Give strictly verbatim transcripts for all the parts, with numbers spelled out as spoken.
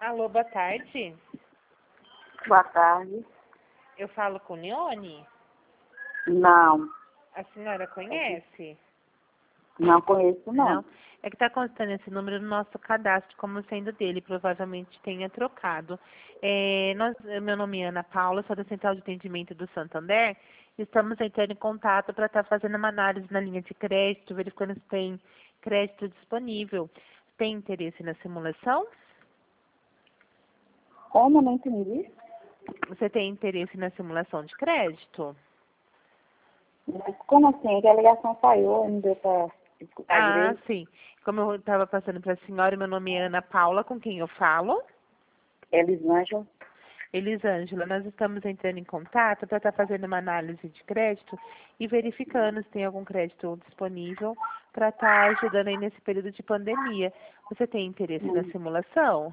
Alô, boa tarde. Boa tarde. Eu falo com Leone? Não, A senhora conhece? não conheço não. É que está constando esse número no nosso cadastro como sendo dele, provavelmente tenha trocado. É, nós, meu nome é Ana Paula, sou da Central de Atendimento do Santander. Estamos entrando em contato para estar fazendo uma análise na linha de crédito, verificando se tem crédito disponível. Tem interesse na simulação? Como não entendi? Você tem interesse na simulação de crédito? Mas como assim? Que a ligação falhou, não deu para escutar Ah, direito. sim. Como eu estava passando para a senhora, meu nome é Ana Paula, com quem eu falo. Elisângela. Elisângela, nós estamos entrando em contato para estar fazendo uma análise de crédito e verificando se tem algum crédito disponível para estar ajudando aí nesse período de pandemia. Você tem interesse na Hum. simulação?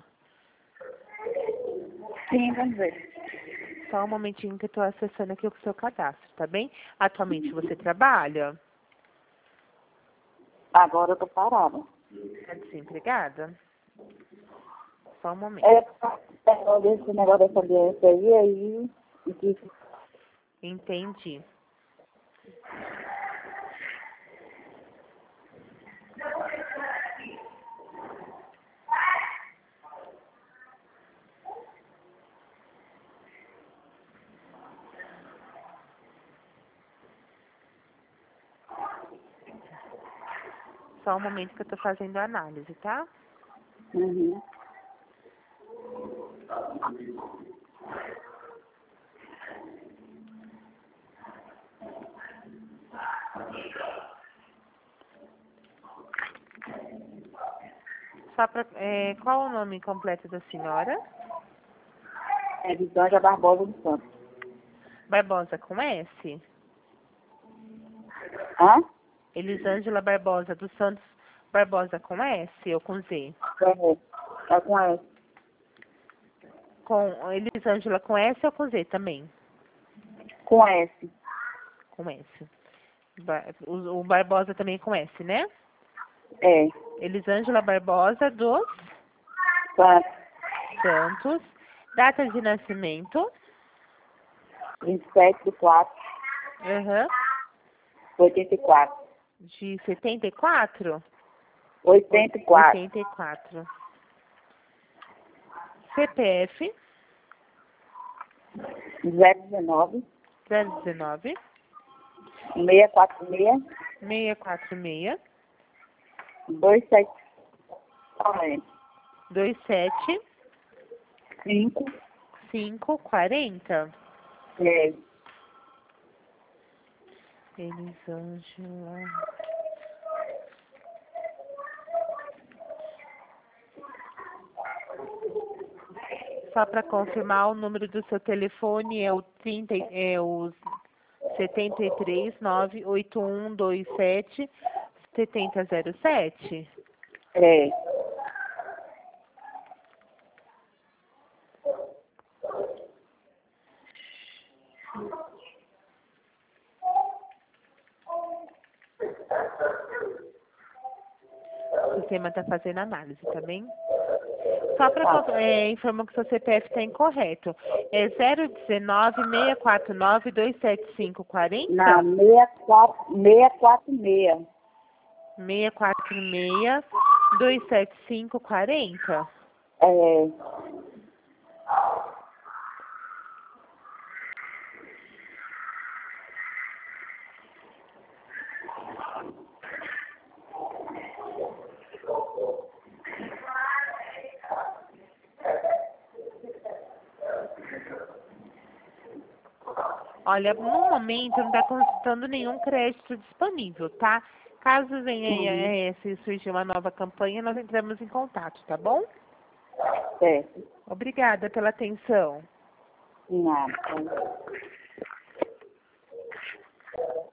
Sim, vamos ver. Só um momentinho que eu estou acessando aqui o seu cadastro, tá bem? Atualmente você trabalha? Agora eu tô parada. É desempregada? Só um momento. É, pegou desse negócio dessa doença aí, aí, e disse, Entendi. Só um momento que eu estou fazendo a análise, tá? uhum. Só pra, é, qual o nome completo da senhora? Elisângela Barbosa do Santos. Barbosa com S? Hã? Elisângela Barbosa dos Santos Barbosa com S ou com Z? É, é com S. Com Elisângela com S ou com Z também? Com S. Com S. Ba- O, o Barbosa também é com S, né? É. Elisângela Barbosa dos Santos. Santos. Data de nascimento? vinte e sete de quatro Aham. de oitenta e quatro. De setenta e quatro? oitenta e quatro. oitenta e quatro. C P F? zero dezenove. zero dezenove. seiscentos e quarenta e seis. seiscentos e quarenta e seis. dois sete quarenta. vinte e sete. cinco. cinco, quarenta. É. Elisângela. Só para confirmar, o número do seu telefone é o trinta, é o setenta e três, nove oito um dois sete, setenta zero sete. É. O sistema está fazendo análise, tá bem? Só para é, informar que o seu C P F está incorreto. É zero dezenove, seiscentos e quarenta e nove, dois sete cinco, quarenta? Não, seiscentos e quarenta e seis. seiscentos e quarenta e seis, dois sete cinco, quarenta? É. Olha, no momento não está constando nenhum crédito disponível, tá? Caso venha Uhum. eh, se surgir uma nova campanha, nós entramos em contato, tá bom? Certo. Obrigada pela atenção. Nada.